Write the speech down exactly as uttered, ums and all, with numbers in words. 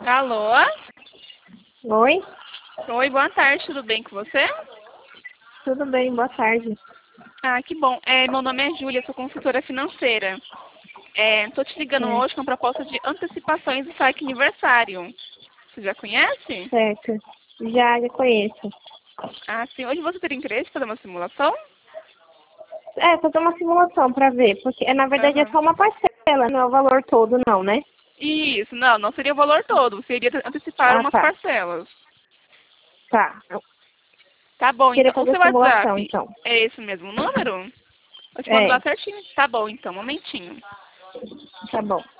Alô? Oi? Oi, boa tarde, tudo bem com você? Tudo bem, boa tarde. Ah, que bom. É, meu nome é Júlia, sou consultora financeira. Estou te ligando É, hoje com a proposta de antecipações do saque aniversário. Você já conhece? certo. Já, já conheço. Ah, sim. Hoje você teria interesse em fazer uma simulação? É, fazer uma simulação pra ver, porque é, na verdade é Aham. só uma parcela, não é o valor todo não, né? Isso, não, não seria o valor todo, seria antecipar Ah, umas tá. parcelas. Tá. Tá bom, Queria então. O fazer seu a simulação, WhatsApp então. é esse mesmo número? Eu te mando É, lá certinho. Tá bom, então, um momentinho. tá bom.